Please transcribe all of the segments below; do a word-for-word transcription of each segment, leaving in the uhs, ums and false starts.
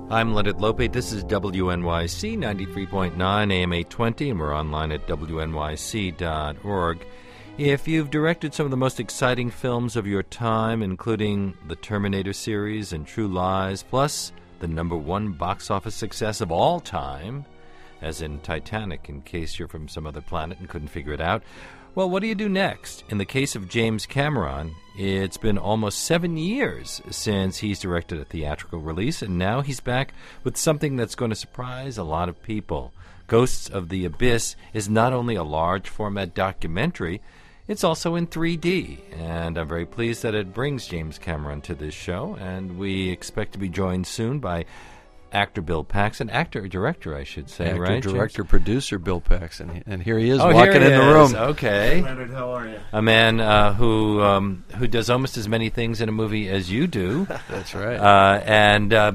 I'm Leonard Lope. This is W N Y C ninety-three point nine A M eight twenty, and we're online at W N Y C dot org. If you've directed some of the most exciting films of your time, including the Terminator series and True Lies, plus the number one box office success of all time, as in Titanic, in case you're from some other planet and couldn't figure it out, well, what do you do next? In the case of James Cameron, it's been almost seven years since he's directed a theatrical release, and now he's back with something that's going to surprise a lot of people. Ghosts of the Abyss is not only a large-format documentary, it's also in three D, and I'm very pleased that it brings James Cameron to this show, and we expect to be joined soon by actor Bill Paxton, actor or director, I should say, actor, right? director, James? Producer Bill Paxton, and here he is oh, walking he in is. the room. Okay, Leonard, how are you? A man uh, who um, who does almost as many things in a movie as you do. That's right. Uh, and uh,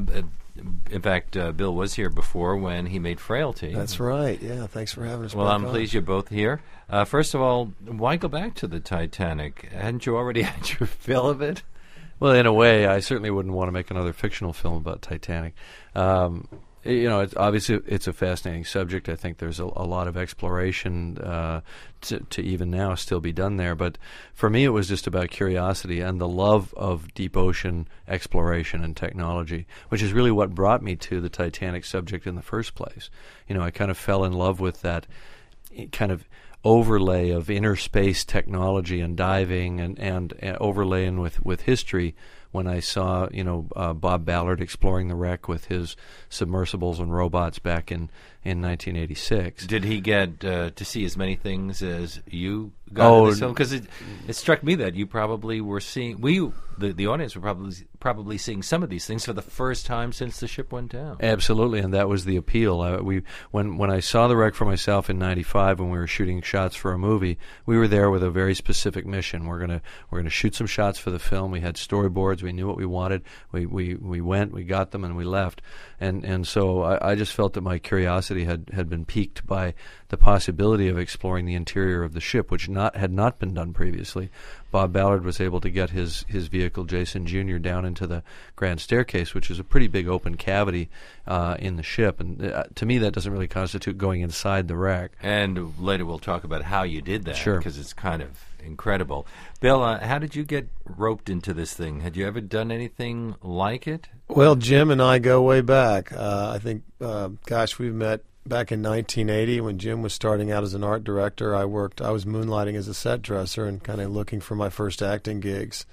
in fact, uh, Bill was here before when he made Frailty. That's right. Yeah, thanks for having us. Well, back I'm on. pleased you're both here. Uh, first of all, why go back to the Titanic? Hadn't you already had your fill of it? Well, in a way, I certainly wouldn't want to make another fictional film about Titanic. Um, You know, it's obviously it's a fascinating subject. I think there's a, a lot of exploration uh, to, to even now still be done there. But for me, it was just about curiosity and the love of deep ocean exploration and technology, which is really what brought me to the Titanic subject in the first place. You know, I kind of fell in love with that kind of overlay of inner space technology and diving and, and, and overlaying with, with history when I saw, you know, uh, Bob Ballard exploring the wreck with his submersibles and robots back in, in nineteen eighty-six. Did he get uh, to see as many things as you got oh, in this film? Because it, it struck me that you probably were seeing, we, the, the audience were probably probably seeing some of these things for the first time since the ship went down. Absolutely, and that was the appeal. Uh, we when when I saw the wreck for myself in ninety-five, when we were shooting shots for a movie, we were there with a very specific mission. We're gonna we're gonna shoot some shots for the film. We had storyboards. We knew what we wanted. We we, we went. We got them, and we left. And and so I, I just felt that my curiosity had, had been piqued by the possibility of exploring the interior of the ship, which not had not been done previously. Bob Ballard was able to get his, his vehicle, Jason Junior, down into the grand staircase, which is a pretty big open cavity uh, in the ship. And uh, to me, that doesn't really constitute going inside the wreck. And later we'll talk about how you did that, sure, because it's kind of incredible. Bill, uh, how did you get roped into this thing? Had you ever done anything like it? Well, Jim and I go way back. Uh, I think, uh, gosh, we've met back in nineteen eighty when Jim was starting out as an art director. I worked, I was moonlighting as a set dresser and kind of looking for my first acting gigs.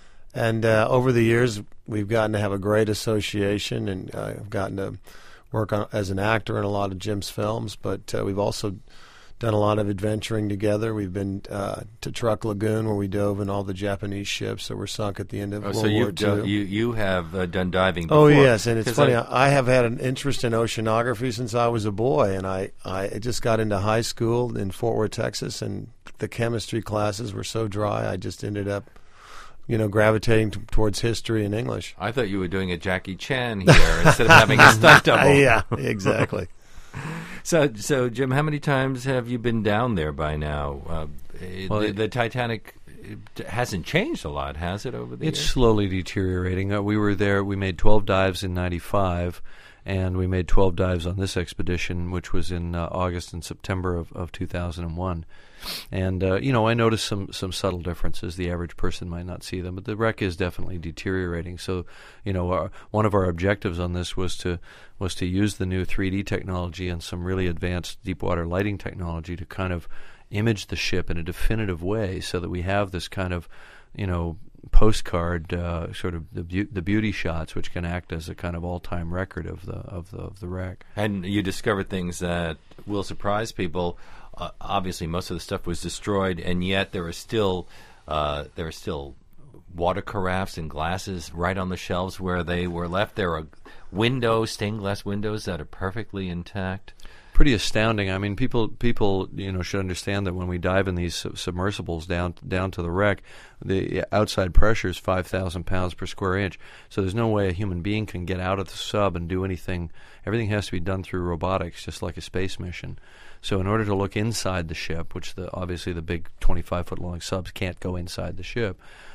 And uh, over the years, we've gotten to have a great association, and uh, I've gotten to work on, as an actor in a lot of Jim's films, but uh, we've also done a lot of adventuring together. We've been uh, to Truk Lagoon, where we dove in all the Japanese ships that were sunk at the end of oh, World so War you've Two. done, you you have uh, done diving before. Oh yes, and it's funny. I, I have had an interest in oceanography since I was a boy, and I I just got into high school in Fort Worth, Texas, and the chemistry classes were so dry. I just ended up, you know, gravitating t- towards history and English. I thought you were doing a Jackie Chan here instead of having a stunt double. Yeah, exactly. So, so Jim, how many times have you been down there by now? Uh, well, the, it, the Titanic it hasn't changed a lot, has it, over the it's years? It's slowly deteriorating. Uh, we were there. We made twelve dives in ninety-five, and we made twelve dives on this expedition, which was in uh, August and September of, of two thousand one. And, uh, you know, I noticed some, some subtle differences. The average person might not see them, but the wreck is definitely deteriorating. So, you know, our, one of our objectives on this was to was to use the new three D technology and some really advanced deep water lighting technology to kind of image the ship in a definitive way so that we have this kind of, you know, postcard uh, sort of the, be- the beauty shots, which can act as a kind of all-time record of the of the of the wreck. And you discovered things that will surprise people. Uh, obviously, most of the stuff was destroyed, and yet there are still uh, there are still water carafes and glasses right on the shelves where they were left. There are windows, stained glass windows that are perfectly intact. Pretty astounding. I mean, people people you know should understand that when we dive in these sub- submersibles down down to the wreck, the outside pressure is five thousand pounds per square inch. So there's no way a human being can get out of the sub and do anything. Everything has to be done through robotics, just like a space mission. So in order to look inside the ship, which the obviously the big twenty-five foot long subs can't go inside the ship,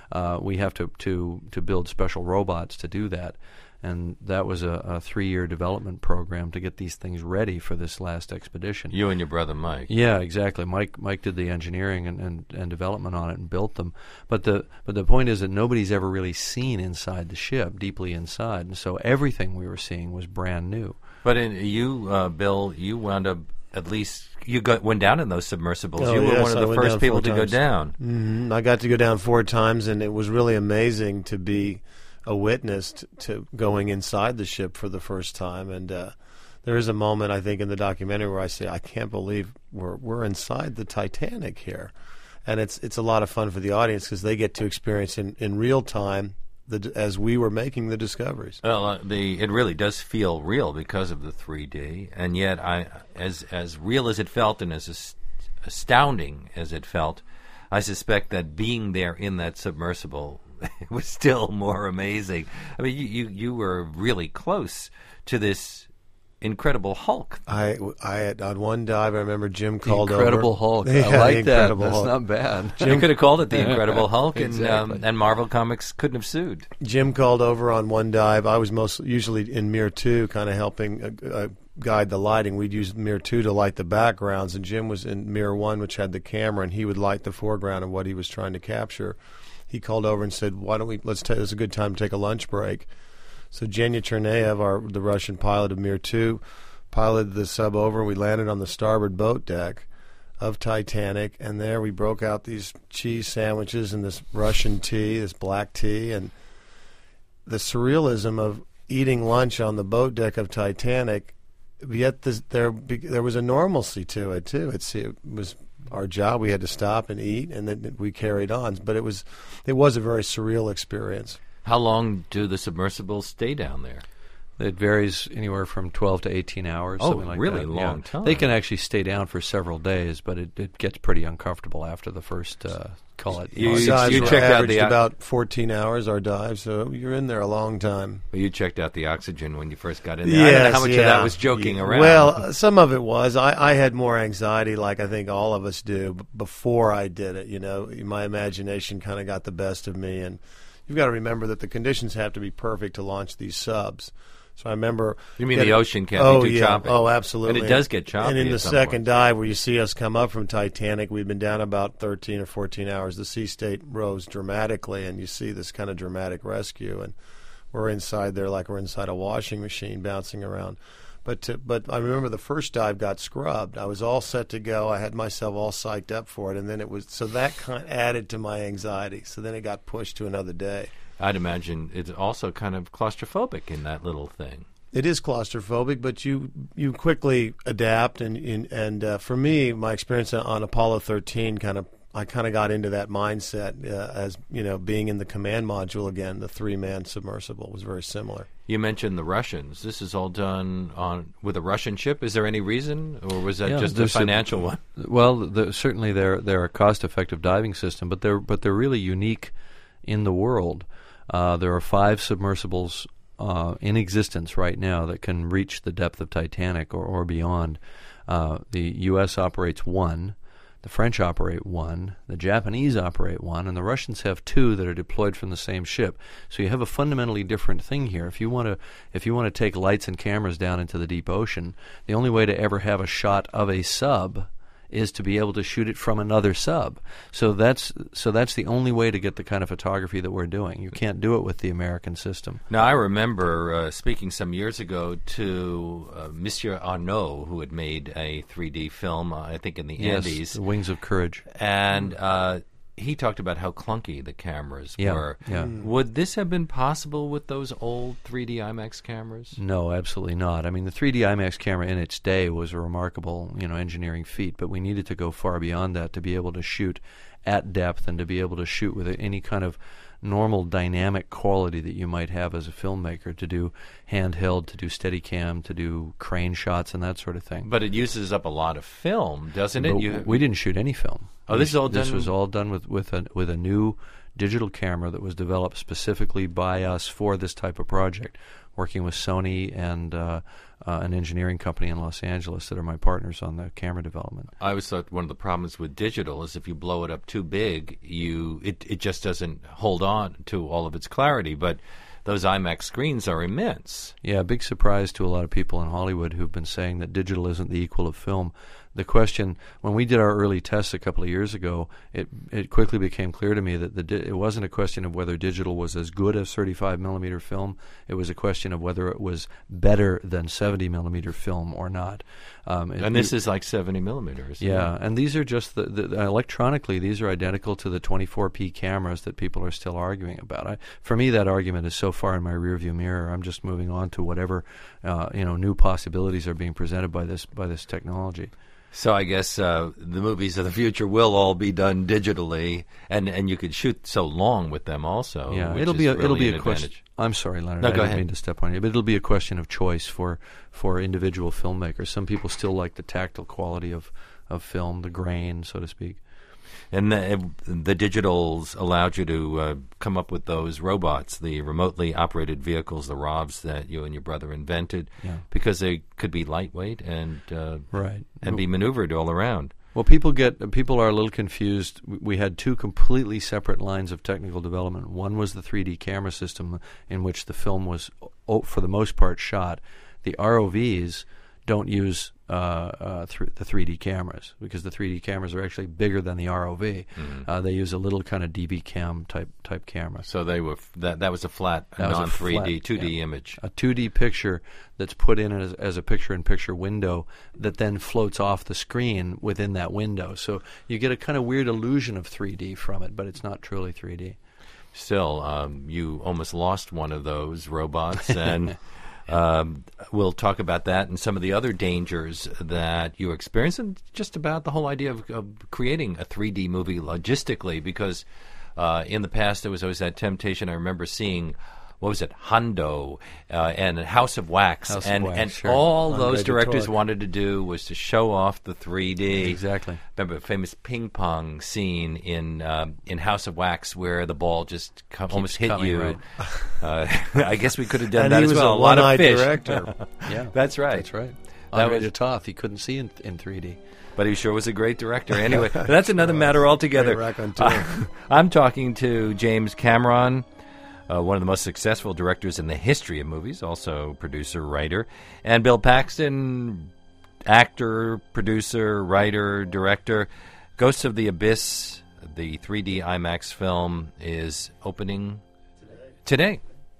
uh, we have to, to, to build special robots to do that. And that was a, a three-year development program to get these things ready for this last expedition. You and your brother Mike. Yeah, exactly. Mike Mike did the engineering and, and, and development on it and built them. But the but the point is that nobody's ever really seen inside the ship, deeply inside. And so everything we were seeing was brand new. But in, you, uh, Bill, you wound up at least you got went down in those submersibles. Oh, you were yes, one of I the went first down people four to go times. down. Mm-hmm. I got to go down four times, and it was really amazing to be a witness t- to going inside the ship for the first time. And uh, there is a moment, I think, in the documentary where I say, I can't believe we're we're inside the Titanic here. And it's it's a lot of fun for the audience because they get to experience in, in real time the, as we were making the discoveries. Well, uh, the it really does feel real because of the three D, and yet, I as as real as it felt and as as astounding as it felt, I suspect that being there in that submersible was still more amazing. I mean, you, you, you were really close to this Incredible Hulk. I, I had, on one dive, I remember Jim called Incredible over. Hulk. Yeah, I like the that. Incredible That's Hulk. not bad. You could have called it the Incredible Hulk, and Exactly. um, and Marvel Comics couldn't have sued. Jim called over on one dive. I was most usually in Mirror two, kind of helping uh, uh, guide the lighting. We'd use Mirror two to light the backgrounds, and Jim was in Mirror one, which had the camera, and he would light the foreground of what he was trying to capture. He called over and said, "Why don't we? Let's take. It's a good time to take a lunch break." So Genya Chernayev, our the Russian pilot of Mir two, piloted the sub over. We landed on the starboard boat deck of Titanic, and there we broke out these cheese sandwiches and this Russian tea, this black tea, and the surrealism of eating lunch on the boat deck of Titanic. Yet this, there there was a normalcy to it too. It's it was. Our job, we had to stop and eat, and then we carried on. But it was, it was a very surreal experience. How long do the submersibles stay down there? It varies anywhere from twelve to eighteen hours. Oh, something like really that. long Yeah. time. They can actually stay down for several days, but it, it gets pretty uncomfortable after the first, uh, call it. You- Our you- dives you were checked out averaged the- about fourteen hours. Our dive, so you're in there a long time. Well, you checked out the oxygen when you first got in there. I don't know how much yeah. of that was joking Yeah. around. Well, some of it was. I, I had more anxiety, like I think all of us do, b- before I did it. You know, my imagination kind of got the best of me, and you've got to remember that the conditions have to be perfect to launch these subs. So I remember. You mean that- the ocean can't oh, be too yeah. choppy? Oh, absolutely. And it does get choppy And in at the some second point. dive, where you see us come up from Titanic, we've been down about thirteen or fourteen hours. The sea state rose dramatically, and you see this kind of dramatic rescue, and we're inside there like we're inside a washing machine bouncing around. But to, but I remember the first dive got scrubbed. I was all set to go. I had myself all psyched up for it, and then it was so that kind of added to my anxiety. So then it got pushed to another day. I'd imagine it's also kind of claustrophobic in that little thing. It is claustrophobic, but you you quickly adapt, and and, and uh, for me, my experience on Apollo thirteen kind of I kind of got into that mindset uh, as you know being in the command module again. The three man submersible was very similar. You mentioned the Russians. This is all done on with a Russian ship. Is there any reason, or was that Yeah, just a there's a- financial one? Well, the, certainly they're they're a cost-effective diving system, but they're but they're really unique in the world. Uh, there are five submersibles uh, in existence right now that can reach the depth of Titanic or, or beyond. Uh, the U S operates one, the French operate one, the Japanese operate one, and the Russians have two that are deployed from the same ship. So you have a fundamentally different thing here. If you want to, if you want to take lights and cameras down into the deep ocean, the only way to ever have a shot of a sub is to be able to shoot it from another sub. So that's so that's the only way to get the kind of photography that we're doing. You can't do it with the American system. Now, I remember uh, speaking some years ago to uh, Monsieur Arnaud, who had made a three D film, uh, I think in the Yes, Andes. the Wings of Courage. And uh, he talked about how clunky the cameras Yeah, were. yeah. Would this have been possible with those old three D IMAX cameras? No, absolutely not. I mean, the three D IMAX camera in its day was a remarkable, you know, engineering feat, but we needed to go far beyond that to be able to shoot at depth and to be able to shoot with any kind of normal dynamic quality that you might have as a filmmaker, to do handheld, to do Steadicam, to do crane shots and that sort of thing. But it uses up a lot of film, doesn't But it? You, we didn't shoot any film. Oh, this is all This done- was all done with with a with a new digital camera that was developed specifically by us for this type of project. working with Sony and uh, uh, an engineering company in Los Angeles that are my partners on the camera development. I always thought one of the problems with digital is if you blow it up too big, you it, it just doesn't hold on to all of its clarity. But those IMAX screens are immense. Yeah, big surprise to a lot of people in Hollywood who've been saying that digital isn't the equal of film. The question, when we did our early tests a couple of years ago, it it quickly became clear to me that the di- it wasn't a question of whether digital was as good as thirty-five millimeter film. It was a question of whether it was better than seventy millimeter film or not. Um, and this is like seventy millimeters. Yeah, and these are just the, the uh, electronically. These are identical to the twenty-four P cameras that people are still arguing about. I, for me, that argument is so far in my rearview mirror. I'm just moving on to whatever uh, you know new possibilities are being presented by this by this technology. So I guess uh, the movies of the future will all be done digitally, and, and you could shoot so long with them also. Yeah, which it'll is be a, really it'll be an a question. advantage. I'm sorry, Leonard. No, I go didn't ahead. mean to step on you, but it'll be a question of choice for for individual filmmakers. Some people still like the tactile quality of, of film, the grain, so to speak. And the, the digitals allowed you to uh, come up with those robots, the remotely operated vehicles, the R O Vs that you and your brother invented, Yeah. because they could be lightweight and uh, Right. and be maneuvered all around. Well, people get people are a little confused. We- We had two completely separate lines of technical development. One was the three D camera system in which the film was, o- for the most part, shot. The R O Vs don't use uh, uh, th- the three D cameras because the three D cameras are actually bigger than the R O V. Mm-hmm. Uh, they use a little kind of D B cam type type camera. So they were f- that that was a flat, That was a non three D, flat, two D yeah. image. A two D picture that's put in as, as a picture-in-picture window that then floats off the screen within that window. So you get a kind of weird illusion of three D from it, but it's not truly three D. Still, um, you almost lost one of those robots, and um, we'll talk about that and some of the other dangers that you experience, and just about the whole idea of, of creating a three D movie logistically, because uh, in the past there was always that temptation. I remember seeing, what was it, Hondo uh, and House of Wax, House of and, Wax, and sure. all I'm those glad you directors talked. wanted to do was to show off the three D. Exactly. Remember the famous ping pong scene in um, in House of Wax where the ball just co- almost hit coming, you. right. Uh, I guess we could have done And that he as was well. a lot of one-eyed fish. director. Yeah, That's right. That's right. That Andre was- de Toth, he couldn't see in, in three D. But he sure was a great director. Anyway, but that's another matter altogether. Great raconteur. Uh, I'm talking to James Cameron, uh, one of the most successful directors in the history of movies, also producer, writer, and Bill Paxton, actor, producer, writer, director. Ghosts of the Abyss, the three D IMAX film, is opening today.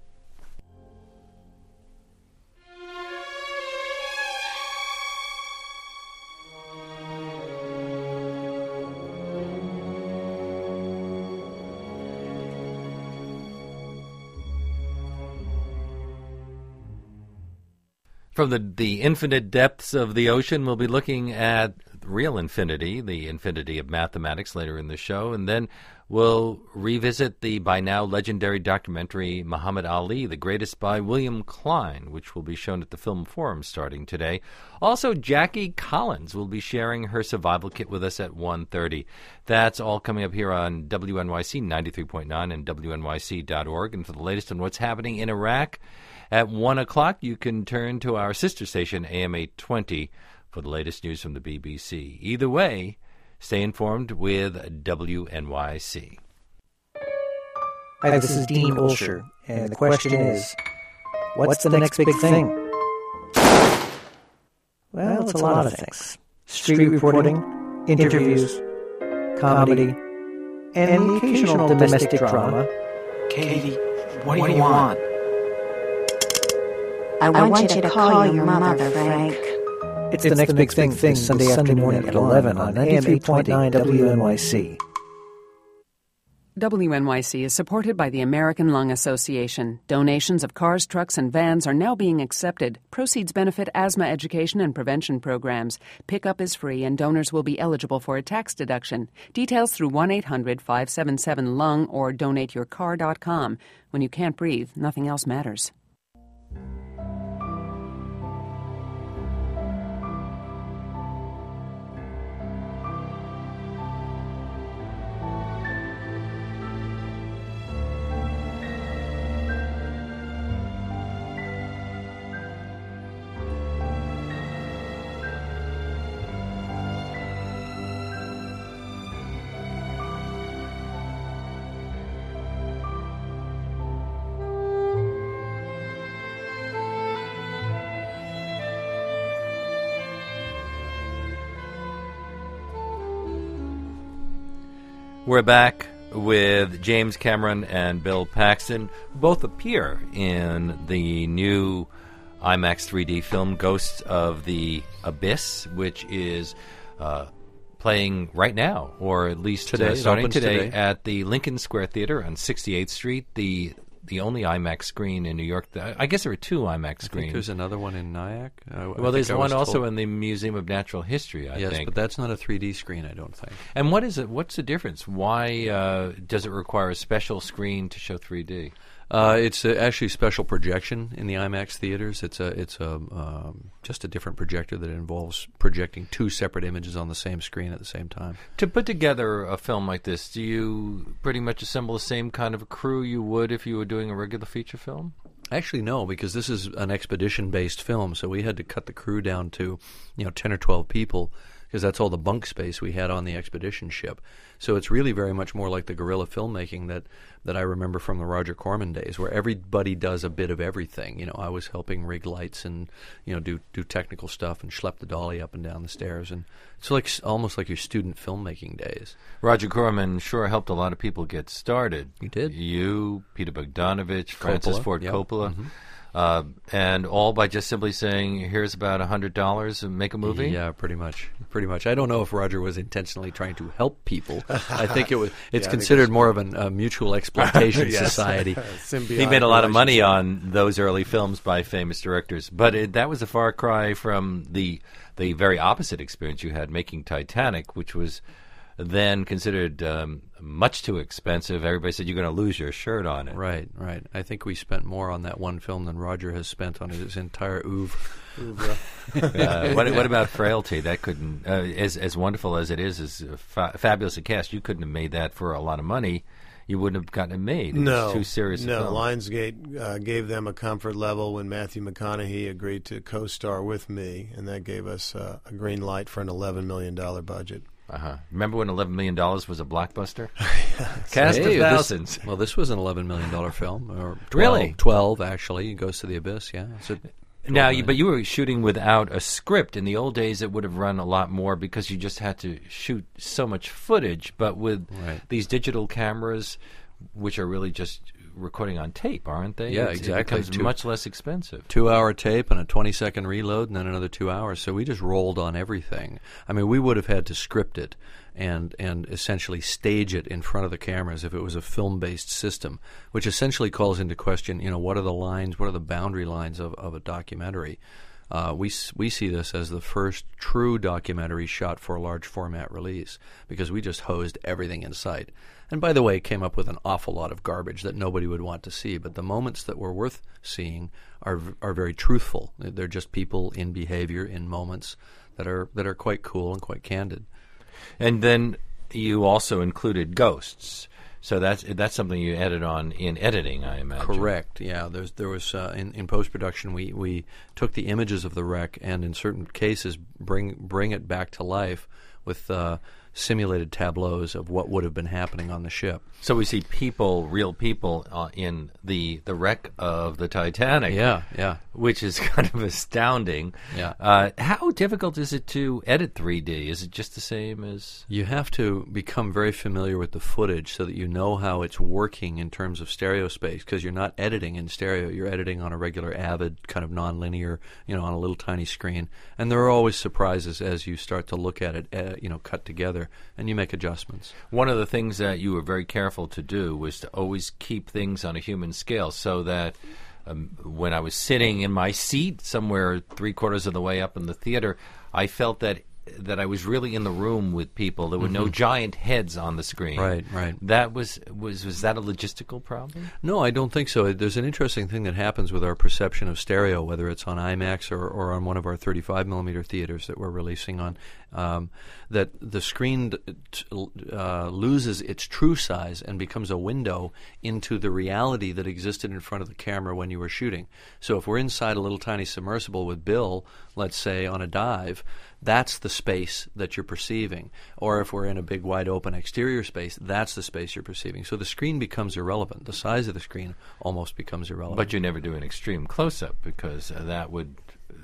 From the, the infinite depths of the ocean, we'll be looking at real infinity, the infinity of mathematics, later in the show, and then we'll revisit the by now legendary documentary Muhammad Ali, The Greatest, by William Klein, which will be shown at the Film Forum starting today. Also, Jackie Collins will be sharing her survival kit with us at one thirty. That's all coming up here on W N Y C ninety-three point nine and W N Y C dot org. And for the latest on what's happening in Iraq, at one o'clock, you can turn to our sister station, A M eight twenty, for the latest news from the B B C. Either way, stay informed with W N Y C. Hi, this is Dean Olsher, and the question is, what's the next big thing? Well, it's a lot of things. Street reporting, interviews, comedy, and the occasional domestic drama. Katie, what do you want? I want, I want you to call your mother, Frank. It's, it's the next big thing, thing Sunday afternoon at eleven on ninety-three point nine W N Y C. W N Y C is supported by the American Lung Association. Donations of cars, trucks, and vans are now being accepted. Proceeds benefit asthma education and prevention programs. Pickup is free, and donors will be eligible for a tax deduction. Details through one eight hundred five seven seven lung or donate your car dot com. When you can't breathe, nothing else matters. We're back with James Cameron and Bill Paxton, who both appear in the new IMAX three D film Ghosts of the Abyss, which is uh, playing right now, or at least today, uh, starting today, today at the Lincoln Square Theater on sixty-eighth Street, the the only IMAX screen in New York. I guess there are two IMAX I think screens. there's another one in Nyack. I, well, I there's think I one was also told. in the Museum of Natural History, I yes, think. but that's not a three D screen, I don't think. And what is it? What's the difference? Why uh, does it require a special screen to show three D? Uh, it's uh, actually special projection in the IMAX theaters. It's a it's a um, just a different projector that involves projecting two separate images on the same screen at the same time. To put together a film like this, do you pretty much assemble the same kind of a crew you would if you were doing a regular feature film? Actually, no, because this is an expedition-based film, so we had to cut the crew down to, you know, ten or twelve people, because that's all the bunk space we had on the expedition ship. So it's really very much more like the guerrilla filmmaking that, that I remember from the Roger Corman days, where everybody does a bit of everything. You know, I was helping rig lights and, you know, do do technical stuff and schlep the dolly up and down the stairs, and it's like almost like your student filmmaking days. Roger Corman sure helped a lot of people get started. He did. You, Peter Bogdanovich, Francis Coppola, Ford yep. Coppola. Mm-hmm. Uh, and all by just simply saying, here's about one hundred dollars and make a movie? Yeah, pretty much. Pretty much. I don't know if Roger was intentionally trying to help people. I think it was. It's yeah, considered more of a mutual exploitation Yes. society. He made a lot of money on those early films by famous directors. But it, that was a far cry from the the very opposite experience you had making Titanic, which was then considered um, much too expensive. Everybody said, you're going to lose your shirt on it. Right, right. I think we spent more on that one film than Roger has spent on his entire oeuvre. uh, what, what about Frailty? That couldn't, uh, as as wonderful as it is, as fa- fabulous a cast, you couldn't have made that for a lot of money. You wouldn't have gotten it made. It no, was too serious a no. film. Lionsgate uh, gave them a comfort level when Matthew McConaughey agreed to co-star with me, and that gave us uh, a green light for an eleven million dollars budget. Uh-huh. Remember when eleven million dollars was a blockbuster? Cast Hey, of this- thousands. well, this was an eleven million dollars film. Or twelve, Really? twelve, actually. It goes to the Abyss, yeah. It's a Now, you, but you were shooting without a script. In the old days, it would have run a lot more because you just had to shoot so much footage. But with Right. these digital cameras, which are really just recording on tape, aren't they? Yeah, It's- exactly. It becomes Two- much less expensive. two-hour tape and a twenty-second reload and then another two hours. So we just rolled on everything. I mean, we would have had to script it and and essentially stage it in front of the cameras if it was a film-based system, which essentially calls into question, you know, what are the lines, what are the boundary lines of, of a documentary? Uh, we s- we see this as the first true documentary shot for a large format release because we just hosed everything in sight. And by the way, came up with an awful lot of garbage that nobody would want to see. But the moments that were worth seeing are v- are very truthful. They're just people in behavior in moments that are that are quite cool and quite candid. And then you also included ghosts. So that's that's something you added on in editing, I imagine. Correct. Yeah. There's there was uh, in in post production we, we took the images of the wreck and in certain cases bring bring it back to life with uh, simulated tableaus of what would have been happening on the ship. So we see people, real people, uh, in the the wreck of the Titanic. Yeah. Yeah. Which is kind of astounding. Yeah. Uh, how difficult is it to edit three D? Is it just the same as... You have to become very familiar with the footage so that you know how it's working in terms of stereo space because you're not editing in stereo. You're editing on a regular Avid kind of nonlinear, you know, on a little tiny screen. And there are always surprises as you start to look at it, uh, you know, cut together, and you make adjustments. One of the things that you were very careful to do was to always keep things on a human scale so that um, when I was sitting in my seat somewhere three quarters of the way up in the theater, I felt that that I was really in the room with people. There were no giant heads on the screen. Right, right. That was was was that a logistical problem? No, I don't think so. There's an interesting thing that happens with our perception of stereo, whether it's on IMAX or, or on one of our thirty-five millimeter theaters that we're releasing on, um, that the screen t- uh, loses its true size and becomes a window into the reality that existed in front of the camera when you were shooting. So if we're inside a little tiny submersible with Bill, let's say, on a dive, that's the space that you're perceiving. Or if we're in a big, wide open exterior space, that's the space you're perceiving. So the screen becomes irrelevant. The size of the screen almost becomes irrelevant. But you never do an extreme close-up because uh, that would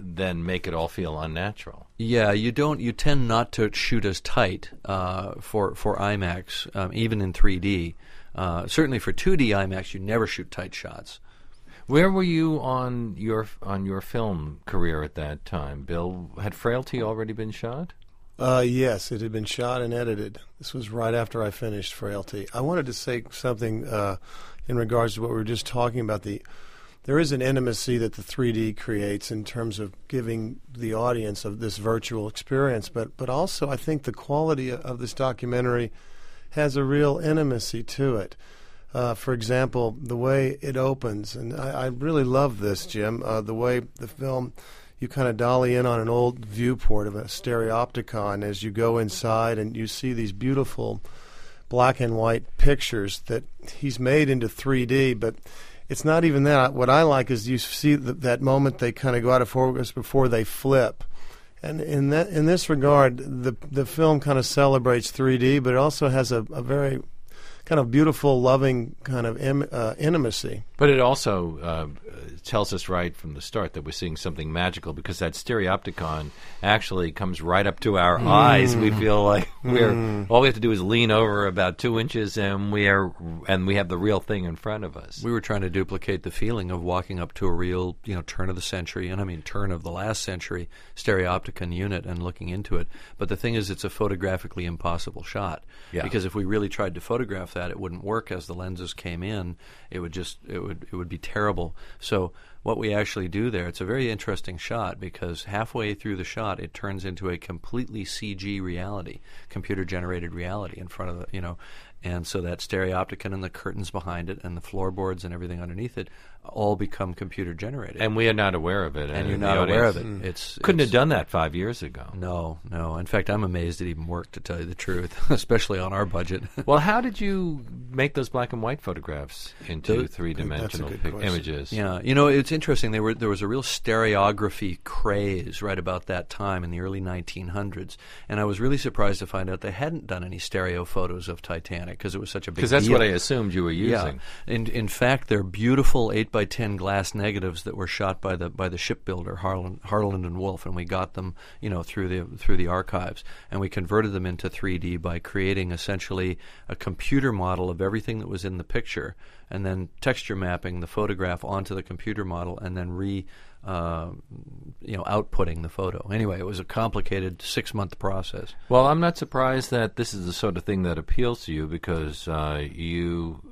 then make it all feel unnatural. Yeah, you don't. You tend not to shoot as tight uh, for for IMAX, um, even in three D. Uh, certainly for two D IMAX, you never shoot tight shots. Where were you on your on your film career at that time, Bill? Had Frailty already been shot? Uh, yes, it had been shot and edited. This was right after I finished Frailty. I wanted to say something uh, in regards to what we were just talking about. The there is an intimacy that the three D creates in terms of giving the audience of this virtual experience, but but also I think the quality of this documentary has a real intimacy to it. Uh, for example, the way it opens, and I, I really love this, Jim, uh, the way the film, you kind of dolly in on an old viewport of a stereopticon as you go inside and you see these beautiful black and white pictures that he's made into three D, but it's not even that. What I like is you see th- that moment they kind of go out of focus before they flip. And in that, in this regard, the the film kind of celebrates three D, but it also has a, a very kind of beautiful, loving kind of im, uh, intimacy. But it also uh, tells us right from the start that we're seeing something magical, because that stereopticon actually comes right up to our mm. eyes. We feel like we're mm. all we have to do is lean over about two inches, and we are and we have the real thing in front of us. We were trying to duplicate the feeling of walking up to a real, you know, turn of the century, and I mean turn of the last century stereopticon unit and looking into it. But the thing is, it's a photographically impossible shot, yeah. because if we really tried to photograph that, it wouldn't work as the lenses came in. It would just it would it would be terrible. So what we actually do there, it's a very interesting shot, because halfway through the shot it turns into a completely C G reality, computer generated reality in front of the, you know, and so that stereopticon and the curtains behind it and the floorboards and everything underneath it all become computer generated. And we are not aware of it. And, and you're not aware of it. Mm. It's couldn't it's, have done that five years ago. No, no. In fact, I'm amazed it even worked, to tell you the truth, especially on our budget. Well, how did you make those black and white photographs into three-dimensional pic- images? Yeah, you know, it's interesting. They were there was a real stereography craze right about that time in the early nineteen hundreds, and I was really surprised to find out they hadn't done any stereo photos of Titanic, because it was such a big deal. Because that's what I assumed you were using. Yeah. In, in fact, they're beautiful eight by ten glass negatives that were shot by the by the shipbuilder Harland, Harland and Wolff, and we got them, you know, through the through the archives, and we converted them into three D by creating essentially a computer model of everything that was in the picture, and then texture mapping the photograph onto the computer model, and then re uh, you know outputting the photo. Anyway, it was a complicated six month process. Well, I'm not surprised that this is the sort of thing that appeals to you, because uh, you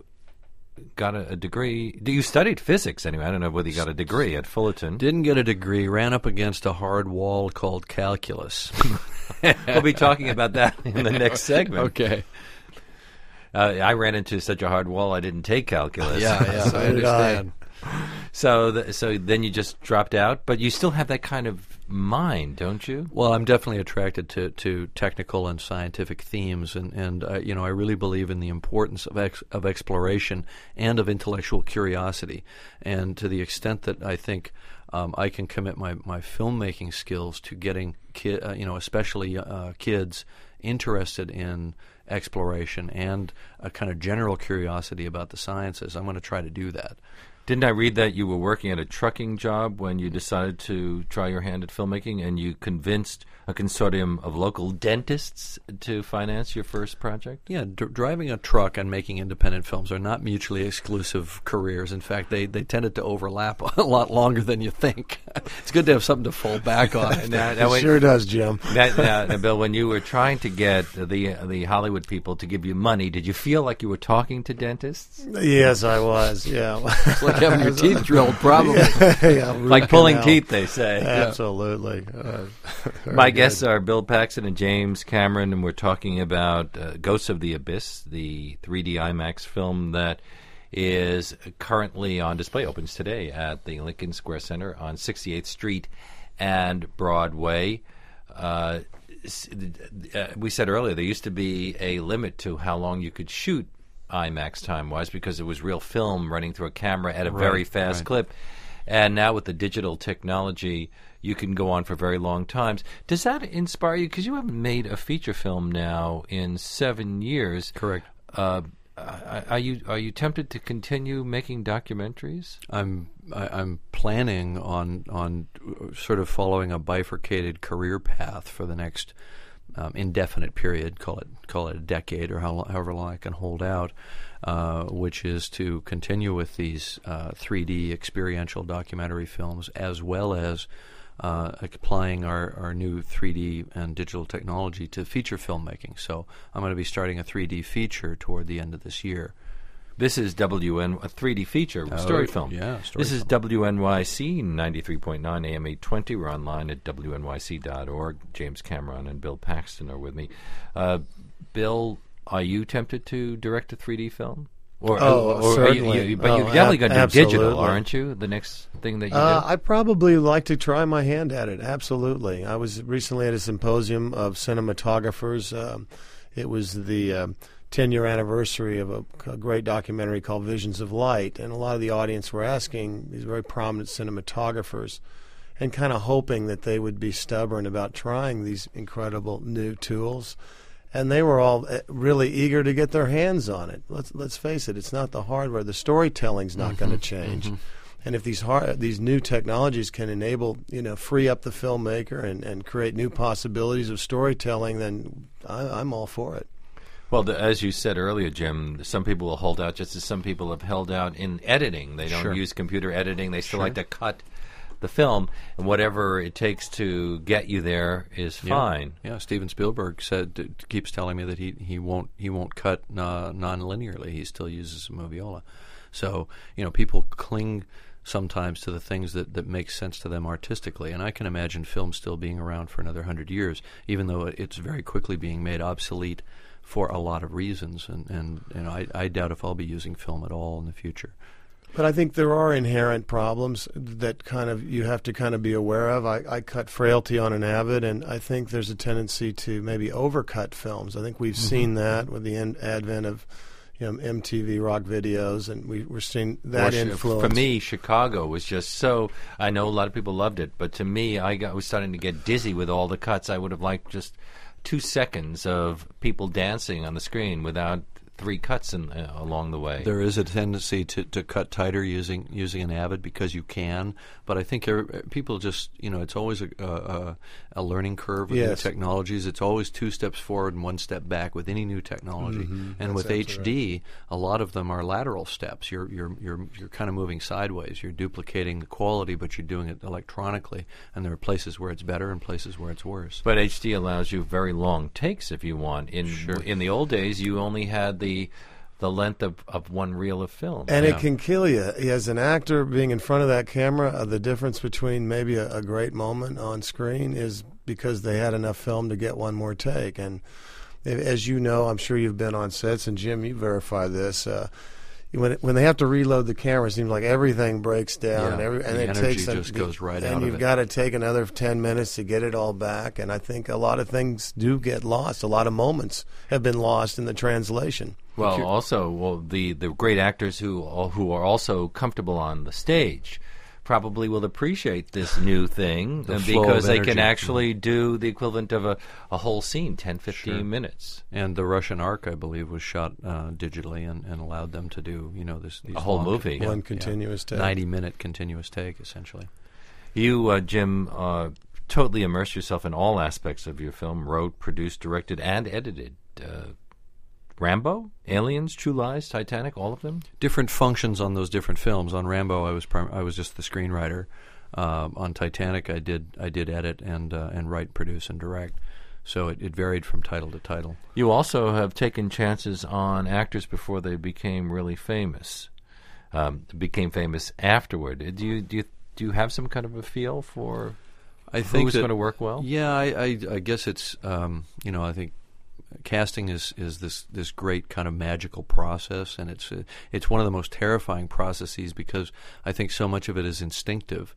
got a, a degree. You studied physics anyway. I don't know whether you got a degree at Fullerton. Didn't get a degree. Ran up against a hard wall called calculus. We'll be talking about that in the next segment. Okay. Uh, I ran into such a hard wall I didn't take calculus. Yeah, yeah, so I understand. So, th- so then you just dropped out, but you still have that kind of mind, don't you? Well, I'm definitely attracted to, to technical and scientific themes, and and uh, you know, I really believe in the importance of ex- of exploration and of intellectual curiosity, and to the extent that I think um, I can commit my, my filmmaking skills to getting ki- uh, you know, especially uh, kids interested in exploration and a kind of general curiosity about the sciences, I'm going to try to do that. Didn't I read that you were working at a trucking job when you decided to try your hand at filmmaking, and you convinced a consortium of local dentists to finance your first project? Yeah, d- driving a truck and making independent films are not mutually exclusive careers. In fact, they, they tended to overlap a lot longer than you think. It's good to have something to fall back on. now, now, it sure does, Jim. Now, now, now, Bill, when you were trying to get the the Hollywood people to give you money, did you feel like you were talking to dentists? Yes, I was, yeah. It's like having your teeth drilled, probably. Yeah, yeah, like pulling canal. teeth, they say. Absolutely. Uh, My guests are Bill Paxton and James Cameron, and we're talking about uh, Ghosts of the Abyss, the three D IMAX film that is currently on display, opens today at the Lincoln Square Center on sixty-eighth Street and Broadway. Uh, we said earlier there used to be a limit to how long you could shoot IMAX time-wise, because it was real film running through a camera at a right, very fast right. clip. And now with the digital technology, you can go on for very long times. Does that inspire you? Because you haven't made a feature film now in seven years. Correct. Uh, uh, are you are you tempted to continue making documentaries? I'm I, I'm planning on on sort of following a bifurcated career path for the next um, indefinite period. Call it call it a decade or how, lo- however long I can hold out. Uh, which is to continue with these uh, three D experiential documentary films, as well as uh, applying our, our new three D and digital technology to feature filmmaking. So I'm going to be starting a three D feature toward the end of this year. This is W N a three D feature Oh, story film. Yeah, story This is film. W N Y C ninety-three point nine A M eight twenty. We're online at W N Y C dot org. James Cameron and Bill Paxton are with me. Uh, Bill, are you tempted to direct a three D film? Or, Oh, or, or certainly. You, you, but Oh, you're definitely ab- going to do absolutely. digital, aren't you? The next thing that you Uh, do? I probably like to try my hand at it. Absolutely. I was recently at a symposium of cinematographers. Um, it was the um, ten-year anniversary of a, a great documentary called Visions of Light, and a lot of the audience were asking these very prominent cinematographers and kind of hoping that they would be stubborn about trying these incredible new tools. And they were all uh, really eager to get their hands on it. Let's let's face it; it's not the hardware. The storytelling's not going to change. Mm-hmm. And if these hard, these new technologies can enable, you know, free up the filmmaker and, and create new possibilities of storytelling, then I, I'm all for it. Well, the, as you said earlier, Jim, some people will hold out just as some people have held out in editing. They don't Sure. use computer editing. They still Sure. like to cut the film, and whatever it takes to get you there is Yeah. fine. Yeah, Steven Spielberg said uh, keeps telling me that he, he won't he won't cut uh, non-linearly. He still uses a Moviola. So you know, people cling sometimes to the things that, that make sense to them artistically, and I can imagine film still being around for another hundred years, even though it's very quickly being made obsolete for a lot of reasons. And and you know, I, I doubt if I'll be using film at all in the future. But I think there are inherent problems that kind of you have to kind of be aware of. I, I cut Frailty on an Avid, and I think there's a tendency to maybe overcut films. I think we've mm-hmm. seen that with the in, advent of you know, M T V rock videos, and we, we're seeing that Or, influence. For me, Chicago was just so. I know a lot of people loved it, but to me, I got was starting to get dizzy with all the cuts. I would have liked just two seconds of people dancing on the screen without three cuts in, uh, along the way. There is a tendency to, to cut tighter using using an Avid because you can, but I think er, people just, you know, it's always a, a, a learning curve with yes. new technologies. It's always two steps forward and one step back with any new technology. Mm-hmm. And That's with H D, right. a lot of them are lateral steps. You're you're you're you're kind of moving sideways. You're duplicating the quality, but you're doing it electronically. And there are places where it's better and places where it's worse. But H D allows you very long takes if you want. In Sure. in the old days, you only had the the length of, of one reel of film. And Yeah. it can kill you. As an actor, being in front of that camera, uh, the difference between maybe a, a great moment on screen is because they had enough film to get one more take. And if, as you know, I'm sure you've been on sets, and Jim, you verify this. Uh, when it, when they have to reload the camera, it seems like everything breaks down, Yeah, and, every, and the it energy takes them- just goes right and out of you've it. got to take another ten minutes to get it all back. And I think a lot of things do get lost. A lot of moments have been lost in the translation. Well, also, well, the, the great actors who who are also comfortable on the stage probably will appreciate this new thing The uh, flow because of they energy. can actually do the equivalent of a, a whole scene, ten, fifteen Sure. minutes. And the Russian Ark, I believe, was shot uh, digitally and, and allowed them to do, you know, this these A whole long- movie. yeah, One yeah. continuous take. ninety-minute continuous take, essentially. You, uh, Jim, uh, totally immersed yourself in all aspects of your film, wrote, produced, directed, and edited. Uh, Rambo, Aliens, True Lies, Titanic, all of them? Different functions on those different films. On Rambo, I was prim- I was just the screenwriter. Um, on Titanic, I did I did edit and uh, and write, produce, and direct. So it, it varied from title to title. You also have taken chances on actors before they became really famous, um, became famous afterward. Do you do you, do you have some kind of a feel for I think who's that- going to work well? Yeah, I, I, I guess it's um, you know I think casting is, is this, this great kind of magical process, and it's uh, it's one of the most terrifying processes because I think so much of it is instinctive,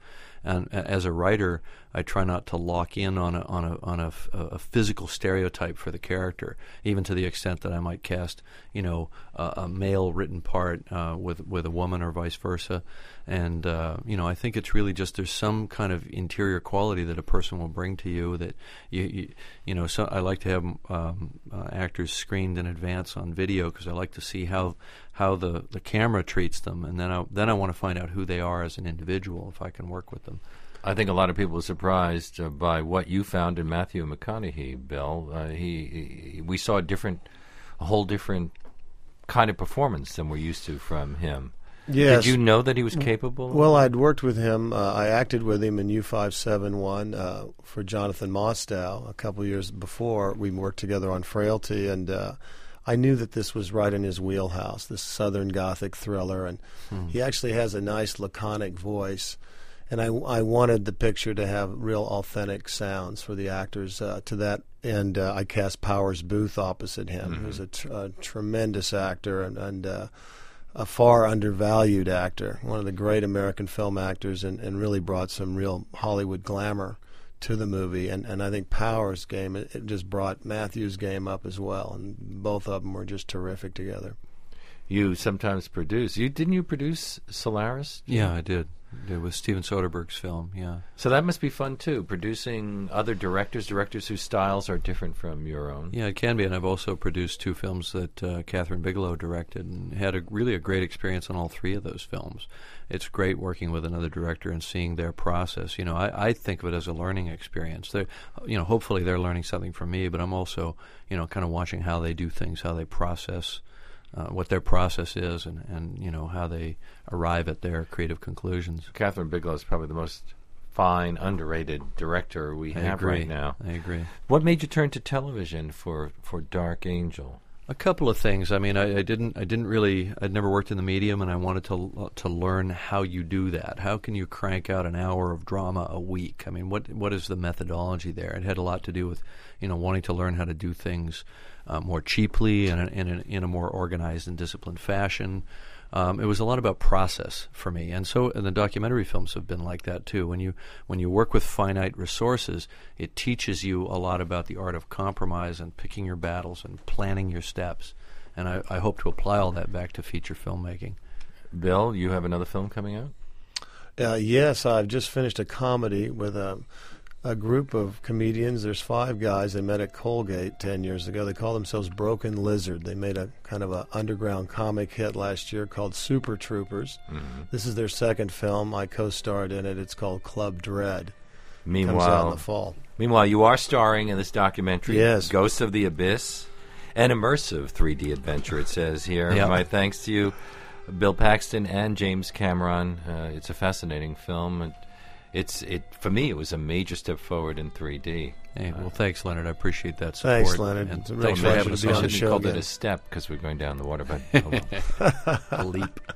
And uh, as a writer, I try not to lock in on a on a on a, f- a physical stereotype for the character, even to the extent that I might cast, you know, a, a male written part uh, with with a woman or vice versa. And uh, you know, I think it's really just there's some kind of interior quality that a person will bring to you that you you, you know. So I like to have um, uh, actors screened in advance on video because I like to see how how the, the camera treats them, and then I then I want to find out who they are as an individual if I can work with them. I think a lot of people were surprised uh, by what you found in Matthew McConaughey, Bill. Uh, he, he, we saw a different, a whole different kind of performance than we're used to from him. Yes. Did you know that he was capable? Well, I'd worked with him. Uh, I acted with him in U five seventy-one uh, for Jonathan Mostow a couple years before. We worked together on Frailty, and uh, I knew that this was right in his wheelhouse, this Southern Gothic thriller. And hmm. he actually has a nice laconic voice. And I, I wanted the picture to have real authentic sounds for the actors. Uh, to that end, uh, I cast Powers Booth opposite him, mm-hmm. who's a, tr- a tremendous actor and, and uh, a far undervalued actor, one of the great American film actors, and, and really brought some real Hollywood glamour to the movie. And, and I think Powers' game, it, it just brought Matthew's game up as well. And both of them were just terrific together. You sometimes produce. You Didn't you produce Solaris? Yeah, I did. It was Steven Soderbergh's film, yeah. So that must be fun, too, producing other directors, directors whose styles are different from your own. Yeah, it can be, and I've also produced two films that uh, Catherine Bigelow directed and had a, really a great experience on all three of those films. It's great working with another director and seeing their process. You know, I, I think of it as a learning experience. They're, you know, hopefully they're learning something from me, but I'm also, you know, kind of watching how they do things, how they process Uh, what their process is, and, and you know how they arrive at their creative conclusions. Catherine Bigelow is probably the most fine, underrated director we I have agree. right now. I agree. What made you turn to television for, for Dark Angel? A couple of things. I mean, I, I didn't. I didn't really. I'd never worked in the medium, and I wanted to to learn how you do that. How can you crank out an hour of drama a week? I mean, what what is the methodology there? It had a lot to do with, you know, wanting to learn how to do things uh, more cheaply and in, in, in a more organized and disciplined fashion. Um, it was a lot about process for me, and so and the documentary films have been like that too. When you when you work with finite resources, it teaches you a lot about the art of compromise and picking your battles and planning your steps. And I, I hope to apply all that back to feature filmmaking. Bill, you have another film coming out? Uh, yes, I've just finished a comedy with a, a group of comedians. There's five guys. They met at Colgate ten years ago. They call themselves Broken Lizard. They made a kind of a underground comic hit last year called Super Troopers. Mm-hmm. This is their second film. I co-starred in it. It's called Club Dread. Meanwhile, comes out in the fall. Meanwhile, you are starring in this documentary, yes. Ghosts of the Abyss, an immersive three D adventure, it says here. Yep. My thanks to you, Bill Paxton and James Cameron. Uh, it's a fascinating film. It, it's it for me. It was a major step forward in three D. Hey, well, thanks, Leonard. I appreciate that support. Thanks, Leonard. And it's a real thanks for pleasure having to us be on on I the should show have called again. it a step because we're going down the water, but oh well. a leap.